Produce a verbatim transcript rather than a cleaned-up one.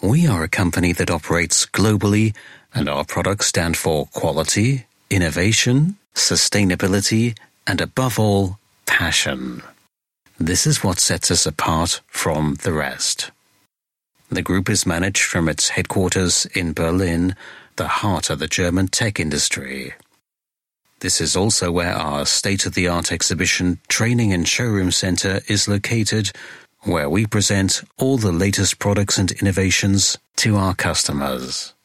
We are a company that operates globally, and our products stand for quality, innovation, sustainability, and above all, passion. This is what sets us apart from the rest. The group is managed from its headquarters in Berlin, the heart of the German tech industry. This is also where our state-of-the-art exhibition, training and showroom center is located, where we present all the latest products and innovations to our customers.